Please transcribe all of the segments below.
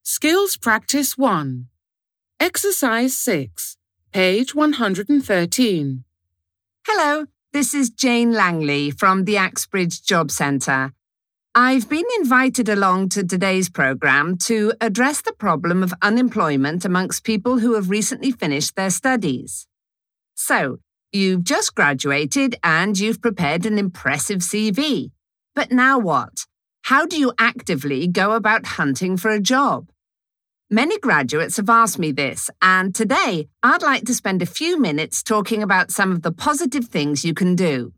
Skills Practice 1. Exercise 6, page 113. Hello, this is Jane Langley from the Axbridge Job Centre. I've been invited along to today's programme to address the problem of unemployment amongst people who have recently finished their studies. So, you've just graduated and you've prepared an impressive CV. But now what? How do you actively go about hunting for a job? Many graduates have asked me this, and today I'd like to spend a few minutes talking about some of the positive things you can do.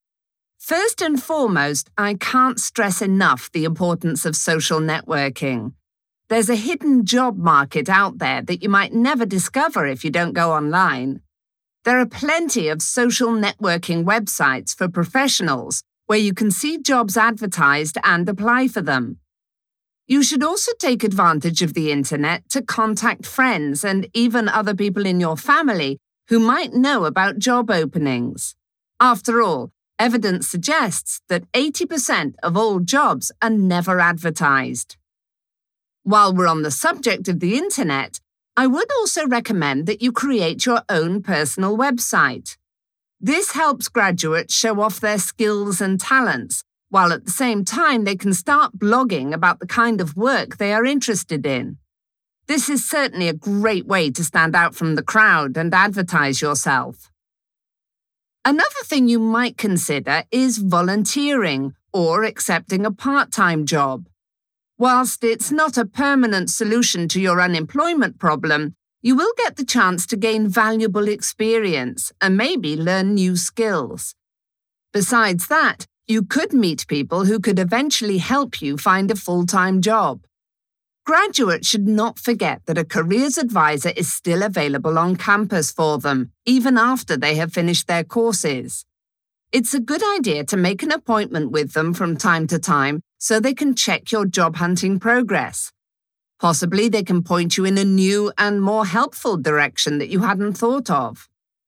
First and foremost, I can't stress enough the importance of social networking. There's a hidden job market out there that you might never discover if you don't go online. There are plenty of social networking websites for professionals where you can see jobs advertised and apply for them. You should also take advantage of the internet to contact friends and even other people in your family who might know about job openings. After all, evidence suggests that 80% of all jobs are never advertised. While we're on the subject of the internet, I would also recommend that you create your own personal website. This helps graduates show off their skills and talents, while at the same time they can start blogging about the kind of work they are interested in. This is certainly a great way to stand out from the crowd and advertise yourself. Another thing you might consider is volunteering or accepting a part-time job. Whilst it's not a permanent solution to your unemployment problem, you will get the chance to gain valuable experience and maybe learn new skills. Besides that, you could meet people who could eventually help you find a full-time job. Graduates should not forget that a careers advisor is still available on campus for them, even after they have finished their courses. It's a good idea to make an appointment with them from time to time so they can check your job hunting progress. Possibly they can point you in a new and more helpful direction that you hadn't thought of.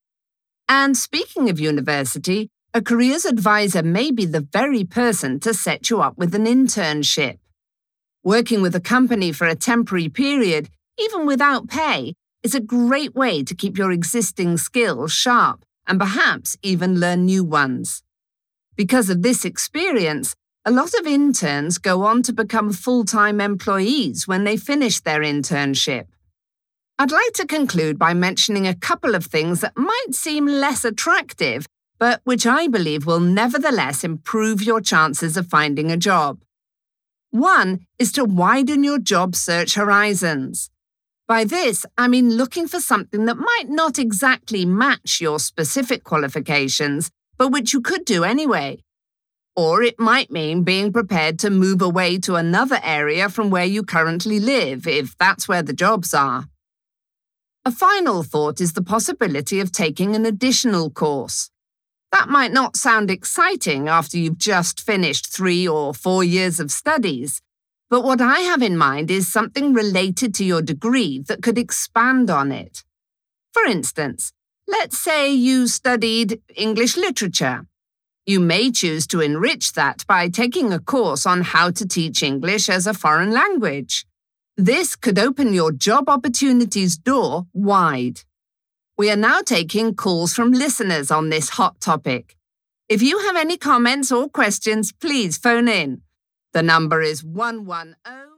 And speaking of university, a careers advisor may be the very person to set you up with an internship. Working with a company for a temporary period, even without pay, is a great way to keep your existing skills sharp and perhaps even learn new ones. Because of this experience, a lot of interns go on to become full-time employees when they finish their internship. I'd like to conclude by mentioning a couple of things that might seem less attractive, but which I believe will nevertheless improve your chances of finding a job. One is to widen your job search horizons. By this, I mean looking for something that might not exactly match your specific qualifications, but which you could do anyway. Or it might mean being prepared to move away to another area from where you currently live, if that's where the jobs are. A final thought is the possibility of taking an additional course. That might not sound exciting after you've just finished 3 or 4 years of studies, but what I have in mind is something related to your degree that could expand on it. For instance, let's say you studied English literature. You may choose to enrich that by taking a course on how to teach English as a foreign language. This could open your job opportunities door wide. We are now taking calls from listeners on this hot topic. If you have any comments or questions, please phone in. The number is 110